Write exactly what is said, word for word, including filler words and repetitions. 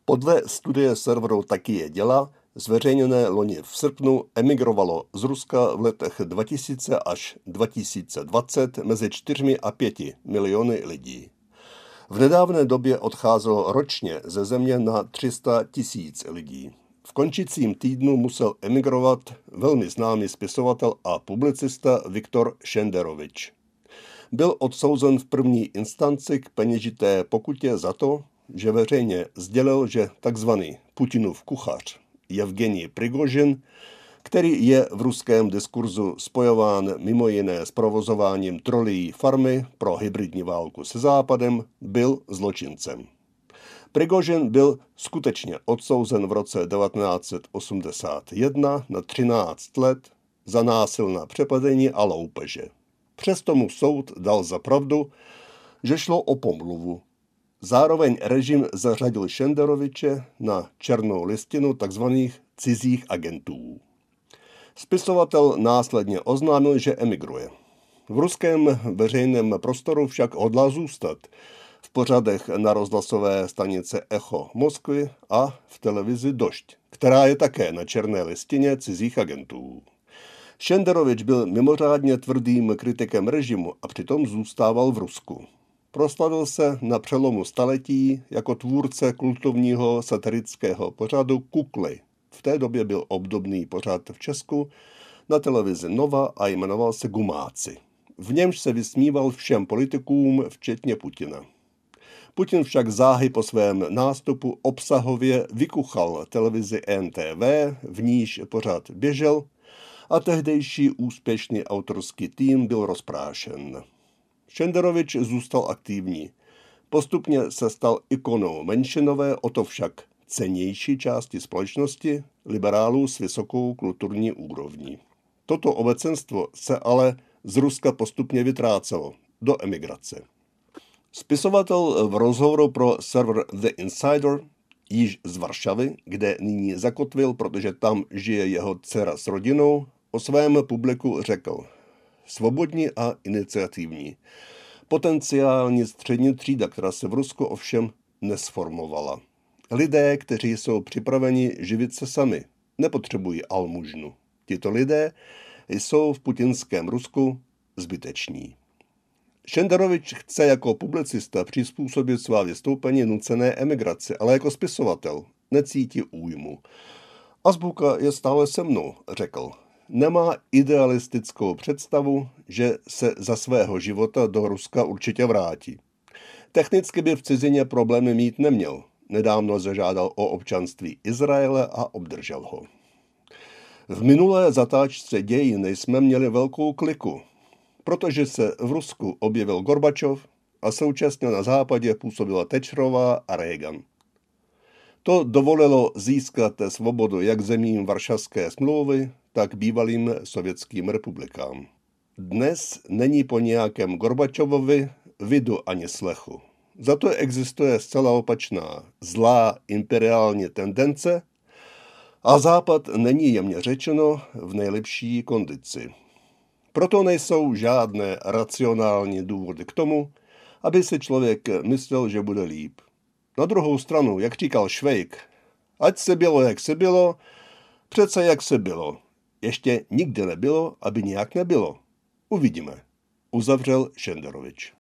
Podle studie serveru Taky je děla, zveřejněné loni v srpnu, emigrovalo z Ruska v letech dva tisíce až dva tisíce dvacet mezi čtyřmi a pěti miliony lidí. V nedávné době odcházelo ročně ze země na tři sta tisíc lidí. V končícím týdnu musel emigrovat velmi známý spisovatel a publicista Viktor Šenderovič. Byl odsouzen v první instanci k peněžité pokutě za to, že veřejně sdělil, že takzvaný Putinův kuchař Jevgenij Prigožin, který je v ruském diskurzu spojován mimo jiné s provozováním trolí farmy pro hybridní válku se Západem, byl zločincem. Prigožin byl skutečně odsouzen v roce devatenáct set osmdesát jedna na třináct let za násilná přepadení a loupeže. Přesto mu soud dal za pravdu, že šlo o pomluvu. Zároveň režim zařadil Šenderoviče na černou listinu tzv. Cizích agentů. Spisovatel následně oznámil, že emigruje. V ruském veřejném prostoru však hodlá zůstat v pořadech na rozhlasové stanice Echo Moskvy a v televizi Došť, která je také na černé listině cizích agentů. Šenderovič byl mimořádně tvrdým kritikem režimu a přitom zůstával v Rusku. Proslavil se na přelomu staletí jako tvůrce kultovního satirického pořadu Kukly. V té době byl obdobný pořad v Česku na televizi Nova a jmenoval se Gumáci. V němž se vysmíval všem politikům, včetně Putina. Putin však záhy po svém nástupu obsahově vykuchal televizi N T V, v níž pořad běžel, a tehdejší úspěšný autorský tým byl rozprášen. Šenderovič zůstal aktivní. Postupně se stal ikonou menšinové, o to však cennější části společnosti, liberálů s vysokou kulturní úrovní. Toto obecenstvo se ale z Ruska postupně vytrácelo do emigrace. Spisovatel v rozhovoru pro server The Insider, již z Varšavy, kde nyní zakotvil, protože tam žije jeho dcera s rodinou, o svém publiku řekl: svobodní a iniciativní. Potenciální střední třída, která se v Rusku ovšem nesformovala. Lidé, kteří jsou připraveni živit se sami, nepotřebují almužnu. Tito lidé jsou v putinském Rusku zbyteční. Šenderovič chce jako publicista přizpůsobit svá vystoupení nucené emigraci, ale jako spisovatel necítí újmu. Azbuka je stále se mnou, řekl. Nemá idealistickou představu, že se za svého života do Ruska určitě vrátí. Technicky by v cizině problémy mít neměl. Nedávno zažádal o občanství Izraele a obdržel ho. V minulé zatáčce dějin jsme měli velkou kliku, protože se v Rusku objevil Gorbačov a současně na západě působila Thatcherová a Reagan. To dovolilo získat svobodu jak zemím Varšavské smlouvy, tak bývalým sovětským republikám. Dnes není po nějakém Gorbačovovi vidu ani slechu. Za to existuje zcela opačná, zlá imperiální tendence a Západ není jemně řečeno v nejlepší kondici. Proto nejsou žádné racionální důvody k tomu, aby si člověk myslel, že bude líp. Na druhou stranu, jak říkal Švejk, ať se bylo, jak se bylo, přece jak se bylo. Ještě nikdy nebylo, aby nějak nebylo. Uvidíme, uzavřel Šenderovič.